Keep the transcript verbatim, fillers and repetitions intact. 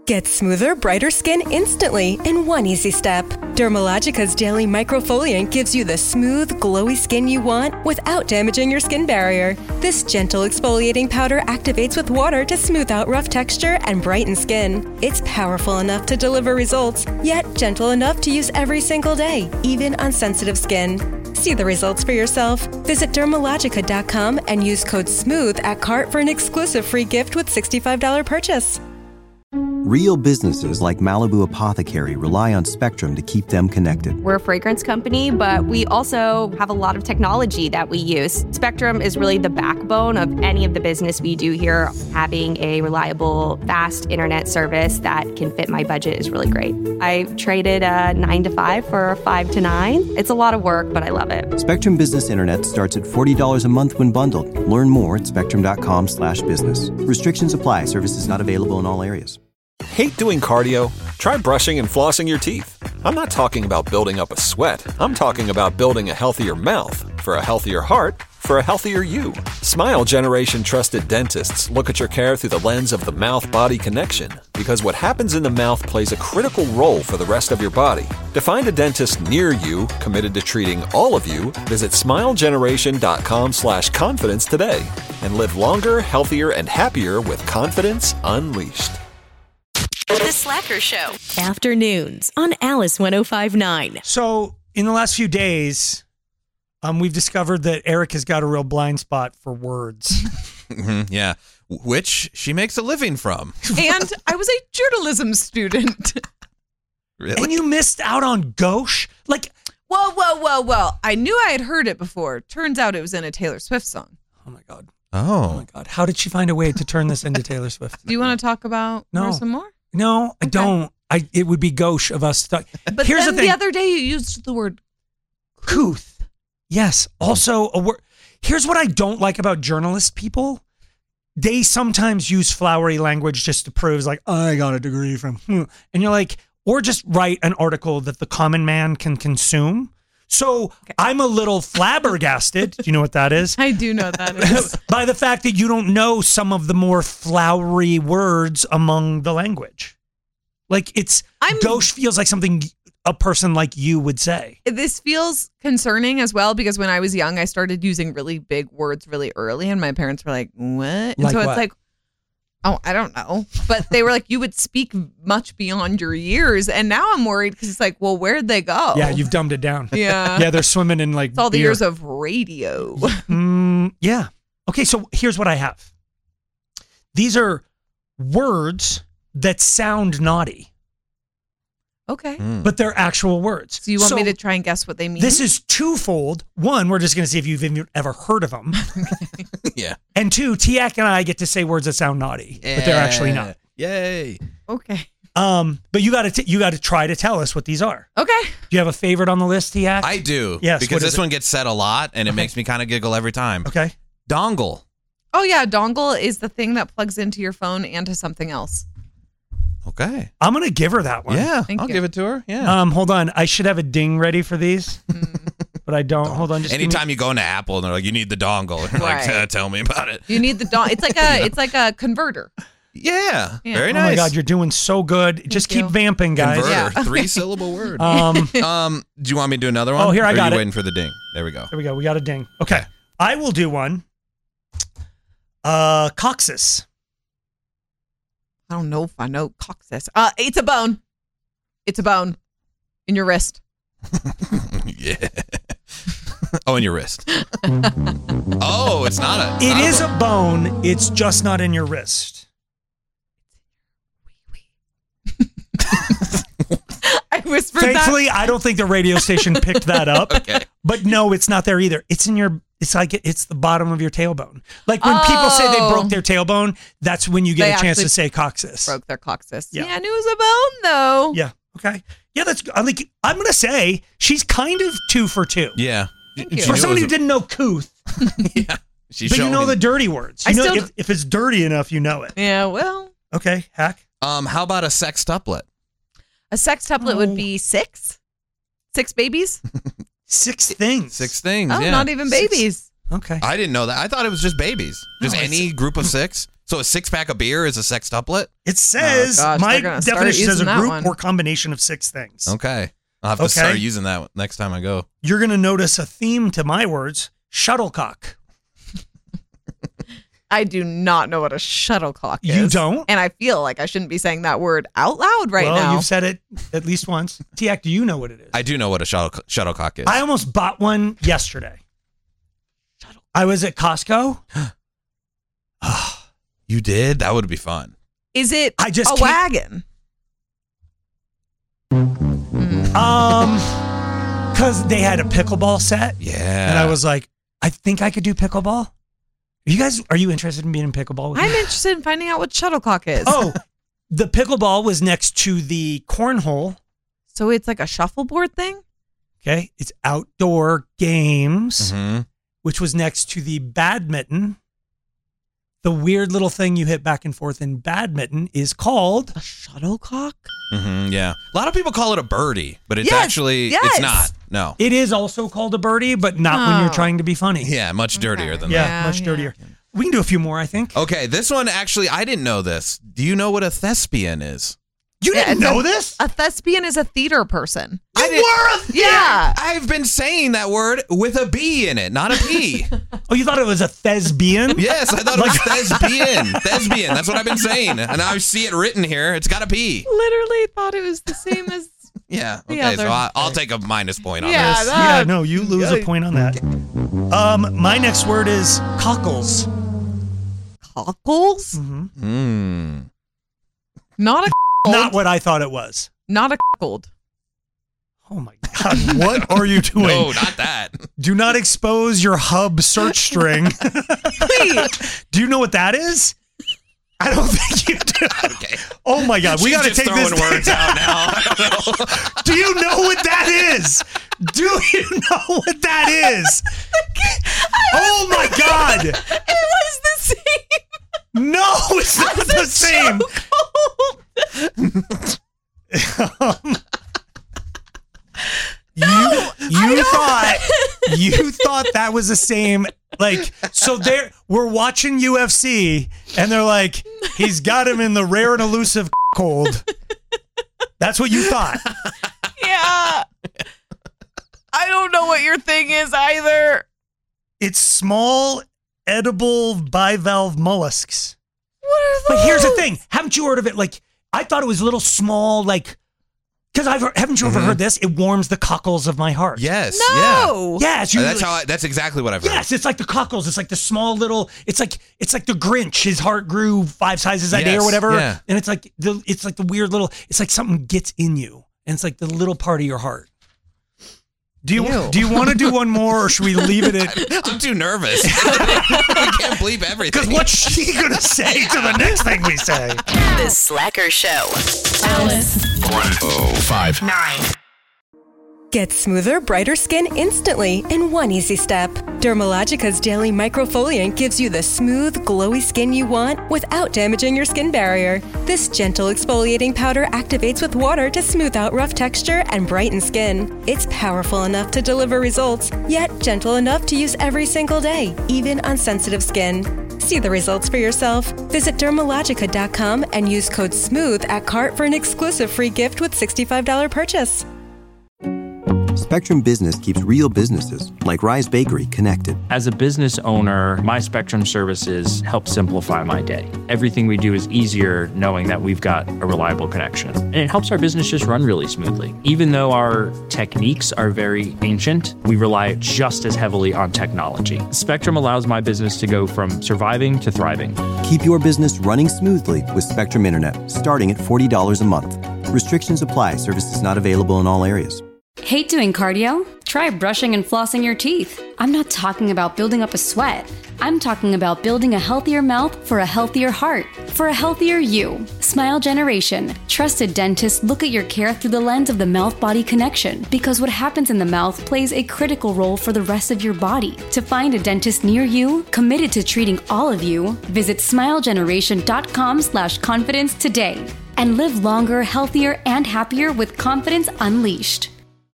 Get smoother, brighter skin instantly in one easy step. Dermalogica's daily microfoliant gives you the smooth, glowy skin you want without damaging your skin barrier. This gentle exfoliating powder activates with water to smooth out rough texture and brighten skin. It's powerful enough to deliver results, yet gentle enough to use every single day, even on sensitive skin. See the results for yourself. Visit dermalogica dot com and use code SMOOTH at cart for an exclusive free gift with sixty-five dollars purchase. Real businesses like Malibu Apothecary rely on Spectrum to keep them connected. We're a fragrance company, but we also have a lot of technology that we use. Spectrum is really the backbone of any of the business we do here. Having a reliable, fast internet service that can fit my budget is really great. I traded a nine to five for a five to nine. It's a lot of work, but I love it. Spectrum Business Internet starts at forty dollars a month when bundled. Learn more at spectrum.com slash business. Restrictions apply. Services not available in all areas. Hate doing cardio? Try brushing and flossing your teeth. I'm not talking about building up a sweat. I'm talking about building a healthier mouth. For a healthier heart, for a healthier you. Smile Generation trusted dentists look at your care through the lens of the mouth-body connection, because what happens in the mouth plays a critical role for the rest of your body. To find a dentist near you committed to treating all of you, visit smilegeneration.com slash confidence today and live longer, healthier, and happier with confidence unleashed. The Slacker Show. Afternoons on Alice one oh five point nine. So, in the last few days, um, we've discovered that Eric has got a real blind spot for words. Mm-hmm, yeah, which she makes a living from. And I was a journalism student. Really? And you missed out on gauche? Like, whoa, whoa, whoa, whoa. I knew I had heard it before. Turns out it was in a Taylor Swift song. Oh, my God. Oh. Oh, my God. How did she find a way to turn this into Taylor Swift? Do you want to talk about No. her some more? No, I Okay. don't. I It would be gauche of us. To, But here's then the the, thing. other day you used the word couth. Yes. Also, a word. Here's what I don't like about journalist people. They sometimes use flowery language just to prove, like, I got a degree from, hmm. and you're like, or just write an article that the common man can consume. So okay. I'm a little flabbergasted. Do you know what that is? I do know what that is. By the fact that you don't know some of the more flowery words among the language. Like it's, I'm, gauche feels like something a person like you would say. This feels concerning as well, because when I was young, I started using really big words really early, and my parents were like, what? And like so what? It's like, oh, I don't know. But they were like, you would speak much beyond your years. And now I'm worried because it's like, well, where'd they go? Yeah, you've dumbed it down. Yeah. Yeah, they're swimming in like It's all the beer. years of radio. Mm, yeah. Okay, so here's what I have. These are words that sound naughty. Okay. Mm. But they're actual words. So you want so me to try and guess what they mean? This is twofold. One, we're just going to see if you've even ever heard of them. Yeah. And two, Tiak and I get to say words that sound naughty, yeah. but they're actually not. Yay. Okay. Um, but you got to you got to try to tell us what these are. Okay. Do you have a favorite on the list, Tiak? I do. Yes. Because this it? one gets said a lot, and it Okay. makes me kind of giggle every time. Okay. Dongle. Oh, yeah. Dongle is the thing that plugs into your phone and to something else. Okay. I'm going to give her that one. Yeah. Thank I'll you. give it to her. Yeah. Um, hold on. I should have a ding ready for these, but I don't. Hold on. Just give me- Anytime you go into Apple and they're like, you need the dongle, you're like, Right. tell me about it. You need the dong. It's like a. It's like a converter. Yeah. Yeah. Very Oh nice. my God, you're doing so good. Just keep you. vamping, guys. Converter. Yeah. Three syllable word. Um, Um, do you want me to do another one? Oh, here, I Or got are you it. waiting for the ding? There we go. There we go. We got a ding. Okay. I will do one. Uh, coccyx. I don't know if I know coccyx. Uh, it's a bone. It's a bone in your wrist. Yeah. Oh, in your wrist. Oh, it's not a. It not is a bone. It's just not in your wrist. I whispered that. Thankfully, I don't think the radio station picked that up. Okay. But no, it's not there either. It's in your. It's like it's the bottom of your tailbone. Like when people say they Oh. broke their tailbone, that's when you get They a chance actually to say coccyx. Broke their coccyx. Yeah. Yeah, and it was a bone though. Yeah. Okay. Yeah, that's. I like. I'm gonna say she's kind of two for two. Yeah. Thank you. She For knew it somebody who was a- didn't know couth, Yeah. She but you showed know me. the dirty words. You I know still- if, if it's dirty enough, you know it. Yeah. Well, Okay, hack. Um, how about a sextuplet? a sextuplet Oh. would be six. Six babies. Six things. Six things. Oh, yeah. not even Six- babies. Okay. I didn't know that. I thought it was just babies. Just No, any group of six. So a six pack of beer is a sextuplet? It says, Oh, gosh, my they're gonna start definition says a using that group one. or combination of six things. Okay. I'll have to Okay. start using that next time I go. You're going to notice a theme to my words, shuttlecock. I do not know what a shuttlecock is. You don't? And I feel like I shouldn't be saying that word out loud right well, now. you've said it at least once. Tiak, do you know what it is? I do know what a shuttle, shuttlecock is. I almost bought one yesterday. I was at Costco. You did? That would be fun. Is it I just a can't- wagon? Um, because they had a pickleball set. Yeah. And I was like, I think I could do pickleball. Are you guys, are you interested in being in pickleball with I'm me? interested in finding out what shuttlecock is. Oh, the pickleball was next to the cornhole. So it's like a shuffleboard thing? Okay. It's outdoor games, Mhm. which was next to the badminton. The weird little thing you hit back and forth in badminton is called A shuttlecock? Mhm, yeah. A lot of people call it a birdie, but it's Yes, actually, yes. it's not. No. It is also called a birdie, but not when you're Oh. trying to be funny. Yeah, much dirtier than Yeah, that. Yeah, much yeah. dirtier. We can do a few more, I think. Okay, this one actually, I didn't know this. Do you know what a thespian is? You Yeah, didn't it's know a- this? A thespian is a theater person. You didn't- were a Yeah. I've been saying that word with a B in it, not a P. Oh, you thought it was a thespian? Yes, I thought it was thespian. Thespian. That's what I've been saying. And I see it written here. It's got a P. Literally thought it was the same as. Yeah. The Okay, other- so I, I'll take a minus point on Yeah, this. that- Yeah, no, you lose a point on that. Um, my next word is cockles. Cockles? Hmm. Not a Not what I thought it was. not a cockled. Oh my God, what are you doing? No, not that. Do not expose your hub search string. Wait. Do you know what that is? I don't think you do. Okay. Oh my God, we She's got to just take throwing this. words out now. I don't know. Do you know what that is? Do you know what that is? Oh my God. It was the same. No, it's not the same. Um, you you thought you thought that was the same, like, so they're we're watching U F C and they're like, he's got him in the rare and elusive cold. That's what you thought. Yeah. I don't know what your thing is either. It's small edible bivalve mollusks. What are those? But here's the thing. Haven't you heard of it? Like, I thought it was little small, like, because I've heard- haven't you ever heard this? It warms the cockles of my heart. Yes. No. Yeah, it's Yeah. usually, That's how. I, that's exactly what I've heard. yes, it's like the cockles. It's like the small little. It's like it's like the Grinch. His heart grew five sizes that day or Yes, whatever. yeah. And it's like the it's like the weird little. It's like something gets in you, and it's like the little part of your heart. Do you Ew. do you want to do one more, or should we leave it at? I'm too nervous. I can't bleep everything. Because what's she gonna say to the next thing we say? The Slacker Show. Alice. one oh five Nine. Get smoother, brighter skin instantly in one easy step. Dermalogica's daily microfoliant gives you the smooth, glowy skin you want without damaging your skin barrier. This gentle exfoliating powder activates with water to smooth out rough texture and brighten skin. It's powerful enough to deliver results, yet gentle enough to use every single day, even on sensitive skin. See the results for yourself. Visit dermalogica dot com and use code SMOOTH at cart for an exclusive free gift with sixty-five dollars purchase. Spectrum Business keeps real businesses, like Rise Bakery, connected. As a business owner, my Spectrum services help simplify my day. Everything we do is easier knowing that we've got a reliable connection. And it helps our business just run really smoothly. Even though our techniques are very ancient, we rely just as heavily on technology. Spectrum allows my business to go from surviving to thriving. Keep your business running smoothly with Spectrum Internet, starting at forty dollars a month. Restrictions apply. Services not available in all areas. Hate doing cardio? Try brushing and flossing your teeth. I'm not talking about building up a sweat. I'm talking about building a healthier mouth for a healthier heart, for a healthier you. Smile Generation. Trusted dentists look at your care through the lens of the mouth-body connection, because what happens in the mouth plays a critical role for the rest of your body. To find a dentist near you, committed to treating all of you, visit smile generation dot com slash confidence today. And live longer, healthier, and happier with confidence unleashed.